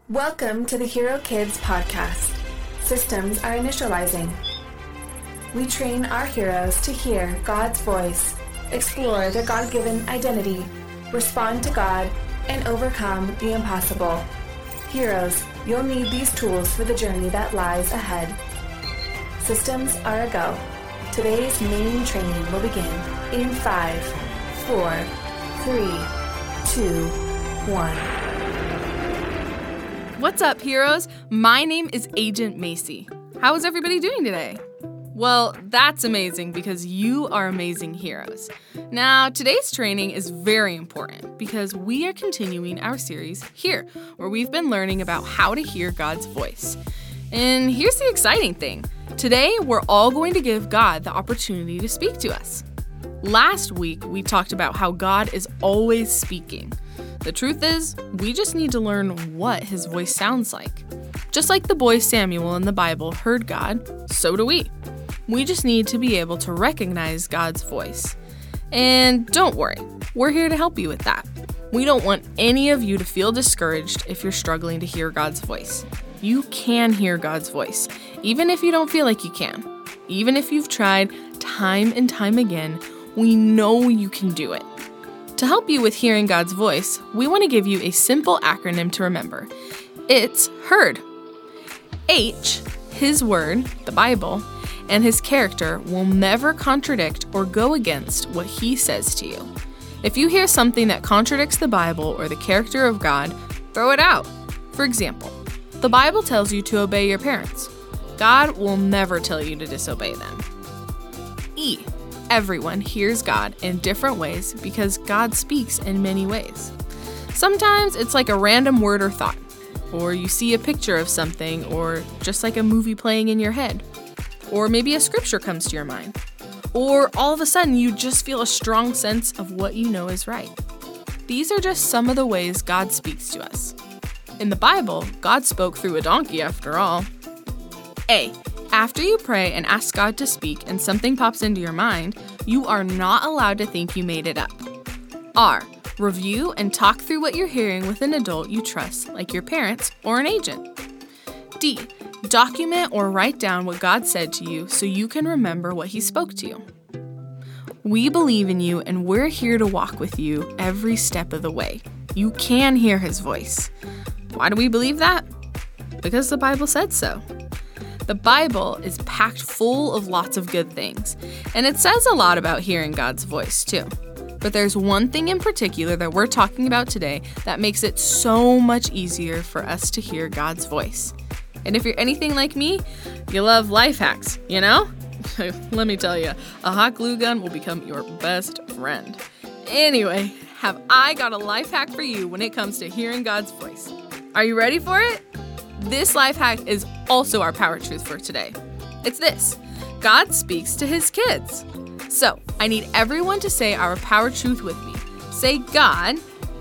Welcome to the Hero Kids podcast. Systems are initializing. We train our heroes to hear God's voice, explore their God-given identity, respond to God, and overcome the impossible. Heroes, you'll need these tools for the journey that lies ahead. Systems are a go. Today's main training will begin in 5, 4, 3, 2, 1. What's up, heroes? My name is Agent Macy. How is everybody doing today? Well, that's amazing because you are amazing heroes. Now, today's training is very important because we are continuing our series here, where we've been learning about how to hear God's voice. And here's the exciting thing. Today, we're all going to give God the opportunity to speak to us. Last week, we talked about how God is always speaking. The truth is, we just need to learn what his voice sounds like. Just like the boy Samuel in the Bible heard God, so do we. We just need to be able to recognize God's voice. And don't worry, we're here to help you with that. We don't want any of you to feel discouraged if you're struggling to hear God's voice. You can hear God's voice, even if you don't feel like you can. Even if you've tried time and time again, we know you can do it. To help you with hearing God's voice, we want to give you a simple acronym to remember. It's HEARD. H, his word, the Bible, and his character will never contradict or go against what he says to you. If you hear something that contradicts the Bible or the character of God, throw it out. For example, the Bible tells you to obey your parents. God will never tell you to disobey them. E, everyone hears God in different ways because God speaks in many ways. Sometimes it's like a random word or thought, or you see a picture of something, or just like a movie playing in your head, or maybe a scripture comes to your mind, or all of a sudden you just feel a strong sense of what you know is right. These are just some of the ways God speaks to us. In the Bible, God spoke through a donkey after all. A, after you pray and ask God to speak and something pops into your mind, you are not allowed to think you made it up. R, review and talk through what you're hearing with an adult you trust, like your parents or an agent. D, document or write down what God said to you so you can remember what he spoke to you. We believe in you and we're here to walk with you every step of the way. You can hear his voice. Why do we believe that? Because the Bible said so. The Bible is packed full of lots of good things, and it says a lot about hearing God's voice too. But there's one thing in particular that we're talking about today that makes it so much easier for us to hear God's voice. And if you're anything like me, you love life hacks, you know? Let me tell you, a hot glue gun will become your best friend. Anyway, have I got a life hack for you when it comes to hearing God's voice. Are you ready for it? This life hack is also our power truth for today. It's this: God speaks to his kids. So, I need everyone to say our power truth with me. Say, God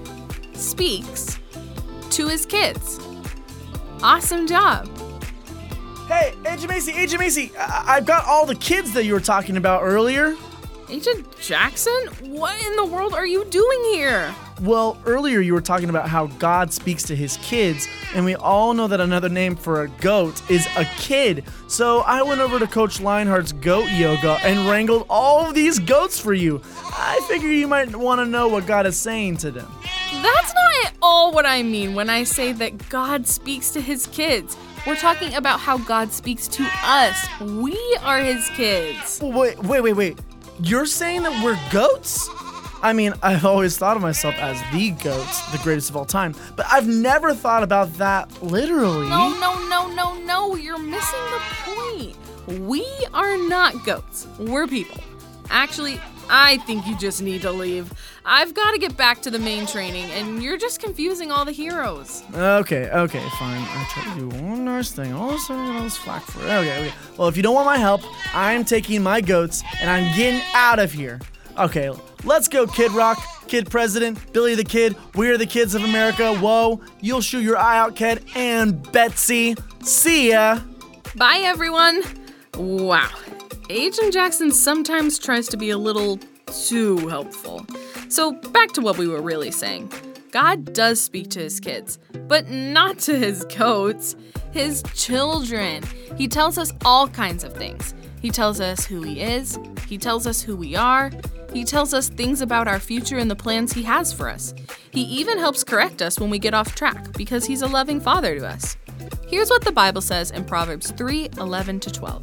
speaks to his kids. Awesome job. Hey, Agent Macy, I've got all the kids that you were talking about earlier. Agent Jackson? What in the world are you doing here? Well, earlier you were talking about how God speaks to his kids, and we all know that another name for a goat is a kid. So I went over to Coach Lionheart's goat yoga and wrangled all of these goats for you. I figure you might want to know what God is saying to them. That's not at all what I mean when I say that God speaks to his kids. We're talking about how God speaks to us. We are his kids. Wait. You're saying that we're goats? I mean, I've always thought of myself as the goats, the greatest of all time, but I've never thought about that literally. No, you're missing the point. We are not goats. We're people. Actually, I think you just need to leave. I've got to get back to the main training, and you're just confusing all the heroes. Okay, fine. I tried to do one nice thing. All of a sudden, I was flack for it. Okay. Well, if you don't want my help, I'm taking my goats, and I'm getting out of here. Okay, let's go, Kid Rock, Kid President, Billy the Kid, we're the kids of America, whoa, you'll shoot your eye out, Kid, and Betsy. See ya! Bye, everyone. Wow. Agent Jackson sometimes tries to be a little too helpful. So back to what we were really saying. God does speak to his kids, but not to his goats, his children. He tells us all kinds of things. He tells us who he is. He tells us who we are. He tells us things about our future and the plans he has for us. He even helps correct us when we get off track because he's a loving father to us. Here's what the Bible says in Proverbs 3:11-12.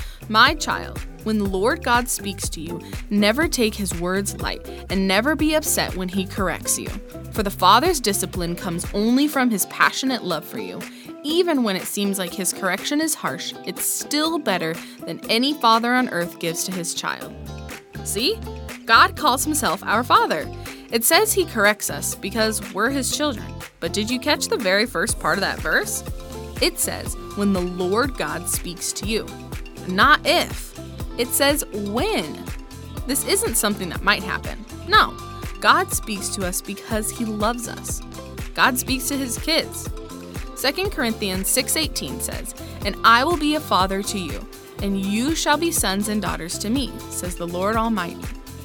My child, when the Lord God speaks to you, never take his words light and never be upset when he corrects you. For the father's discipline comes only from his passionate love for you. Even when it seems like his correction is harsh, it's still better than any father on earth gives to his child. See? God calls himself our Father. It says he corrects us because we're his children. But did you catch the very first part of that verse? It says, when the Lord God speaks to you. Not if. It says when. This isn't something that might happen. No. God speaks to us because he loves us. God speaks to his kids. 2 Corinthians 6:18 says, and I will be a father to you, and you shall be sons and daughters to me, says the Lord Almighty.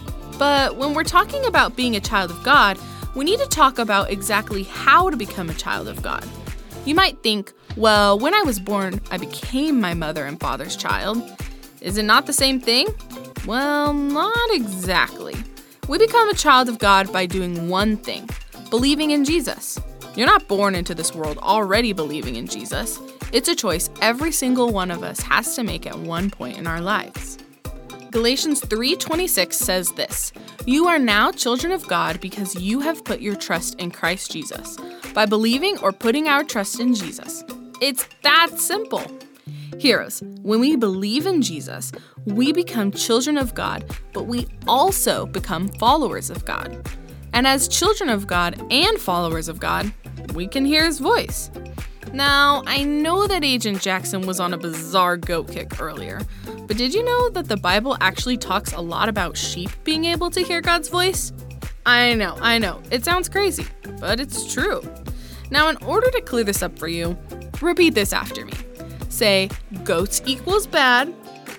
But when we're talking about being a child of God, we need to talk about exactly how to become a child of God. You might think, well, when I was born, I became my mother and father's child. Is it not the same thing? Well, not exactly. We become a child of God by doing one thing, believing in Jesus. You're not born into this world already believing in Jesus. It's a choice every single one of us has to make at one point in our lives. Galatians 3:26 says this, you are now children of God because you have put your trust in Christ Jesus, by believing or putting our trust in Jesus. It's that simple. Heroes, when we believe in Jesus, we become children of God, but we also become followers of God. And as children of God and followers of God, we can hear his voice. Now, I know that Agent Jackson was on a bizarre goat kick earlier, but did you know that the Bible actually talks a lot about sheep being able to hear God's voice? I know, it sounds crazy, but it's true. Now, in order to clear this up for you, repeat this after me. Say, goats equals bad,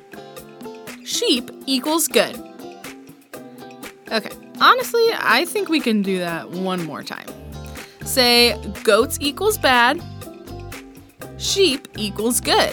sheep equals good. Okay, honestly, I think we can do that one more time. Say, goats equals bad, sheep equals good.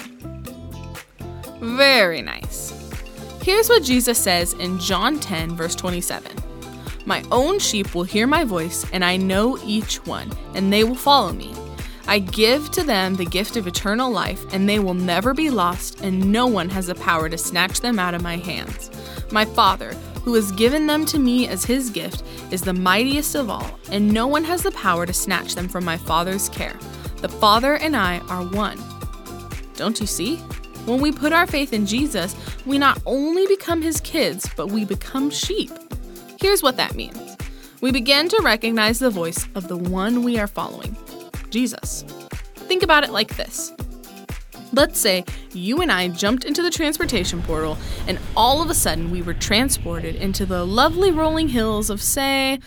Very nice. Here's what Jesus says in John 10, verse 27. My own sheep will hear my voice, and I know each one, and they will follow me. I give to them the gift of eternal life, and they will never be lost, and no one has the power to snatch them out of my hands. My Father, who has given them to me as his gift, is the mightiest of all, and no one has the power to snatch them from my Father's care. The Father and I are one. Don't you see? When we put our faith in Jesus, we not only become his kids, but we become sheep. Here's what that means. We begin to recognize the voice of the one we are following, Jesus. Think about it like this. Let's say you and I jumped into the transportation portal and all of a sudden we were transported into the lovely rolling hills of, say,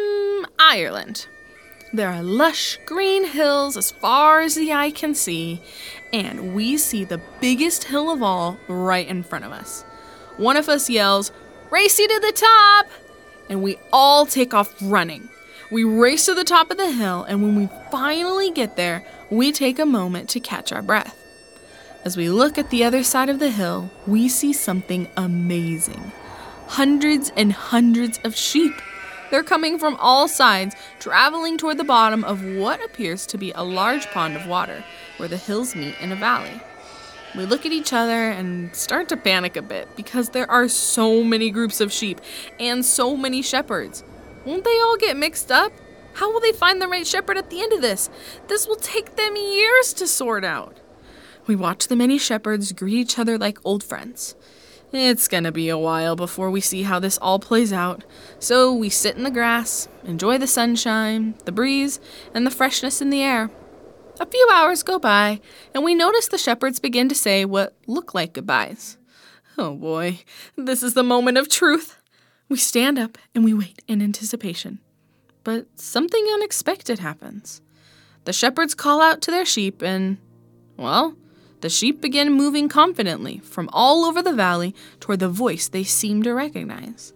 Ireland. There are lush green hills as far as the eye can see, and we see the biggest hill of all right in front of us. One of us yells, "Race you to the top!" and we all take off running. We race to the top of the hill, and when we finally get there, we take a moment to catch our breath. As we look at the other side of the hill, we see something amazing. Hundreds and hundreds of sheep. They're coming from all sides, traveling toward the bottom of what appears to be a large pond of water, where the hills meet in a valley. We look at each other and start to panic a bit because there are so many groups of sheep and so many shepherds. Won't they all get mixed up? How will they find the right shepherd at the end of this? This will take them years to sort out. We watch the many shepherds greet each other like old friends. It's gonna be a while before we see how this all plays out, so we sit in the grass, enjoy the sunshine, the breeze, and the freshness in the air. A few hours go by, and we notice the shepherds begin to say what look like goodbyes. Oh boy, this is the moment of truth. We stand up and we wait in anticipation. But something unexpected happens. The shepherds call out to their sheep and, well, the sheep begin moving confidently from all over the valley toward the voice they seem to recognize.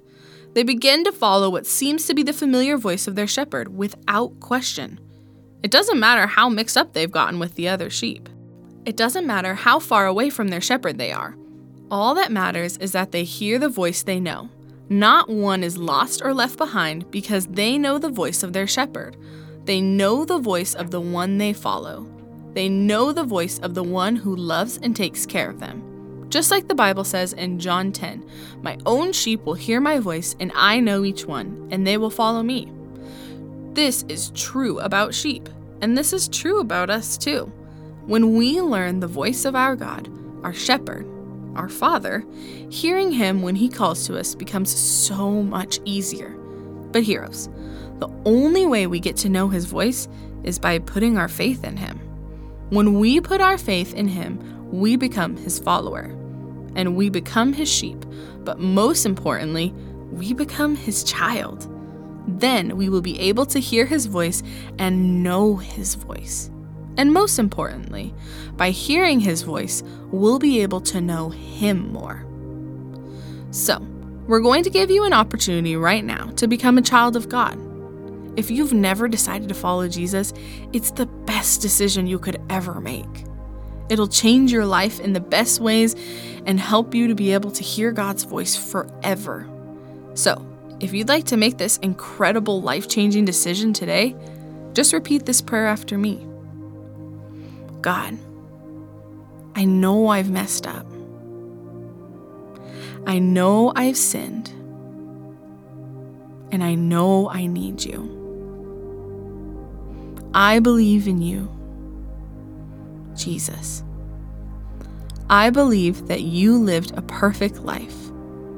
They begin to follow what seems to be the familiar voice of their shepherd without question. It doesn't matter how mixed up they've gotten with the other sheep. It doesn't matter how far away from their shepherd they are. All that matters is that they hear the voice they know. Not one is lost or left behind because they know the voice of their shepherd. They know the voice of the one they follow. They know the voice of the one who loves and takes care of them. Just like the Bible says in John 10, "My own sheep will hear my voice, and I know each one, and they will follow me." This is true about sheep, and this is true about us too. When we learn the voice of our God, our shepherd, our Father, hearing him when he calls to us becomes so much easier. But heroes, the only way we get to know his voice is by putting our faith in him. When we put our faith in him, we become his follower, and we become his sheep, but most importantly, we become his child. Then we will be able to hear his voice and know his voice. And most importantly, by hearing his voice, we'll be able to know him more. So, we're going to give you an opportunity right now to become a child of God. If you've never decided to follow Jesus, it's the best decision you could ever make. It'll change your life in the best ways and help you to be able to hear God's voice forever. So, if you'd like to make this incredible life-changing decision today, just repeat this prayer after me. God, I know I've messed up. I know I've sinned. And I know I need you. I believe in you, Jesus. I believe that you lived a perfect life,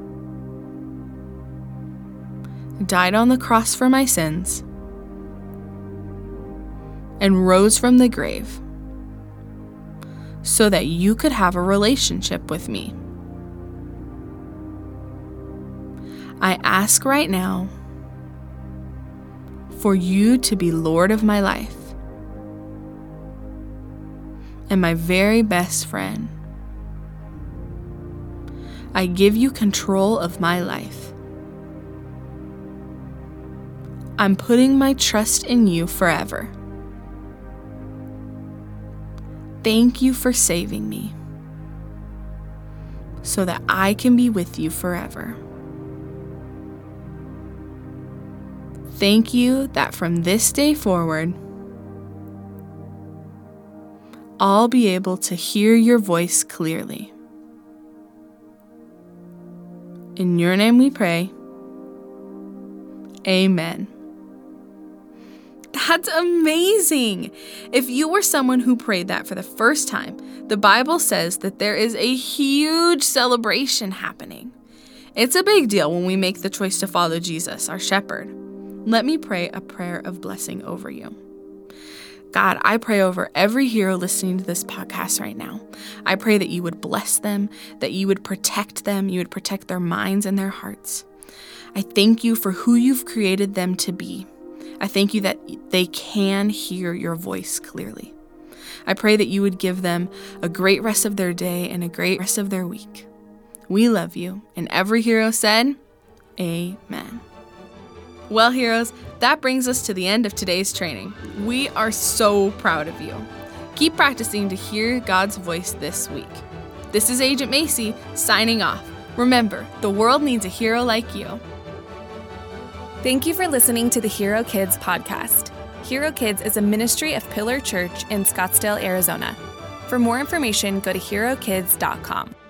died on the cross for my sins, and rose from the grave so that you could have a relationship with me. I ask right now for you to be Lord of my life and my very best friend. I give you control of my life. I'm putting my trust in you forever. Thank you for saving me so that I can be with you forever. Thank you that from this day forward, I'll be able to hear your voice clearly. In your name we pray. Amen. That's amazing! If you were someone who prayed that for the first time, the Bible says that there is a huge celebration happening. It's a big deal when we make the choice to follow Jesus, our shepherd. Let me pray a prayer of blessing over you. God, I pray over every hero listening to this podcast right now. I pray that you would bless them, that you would protect them, you would protect their minds and their hearts. I thank you for who you've created them to be. I thank you that they can hear your voice clearly. I pray that you would give them a great rest of their day and a great rest of their week. We love you. And every hero said, Amen. Well, heroes, that brings us to the end of today's training. We are so proud of you. Keep practicing to hear God's voice this week. This is Agent Macy signing off. Remember, the world needs a hero like you. Thank you for listening to the Hero Kids podcast. Hero Kids is a ministry of Pillar Church in Scottsdale, Arizona. For more information, go to herokids.com.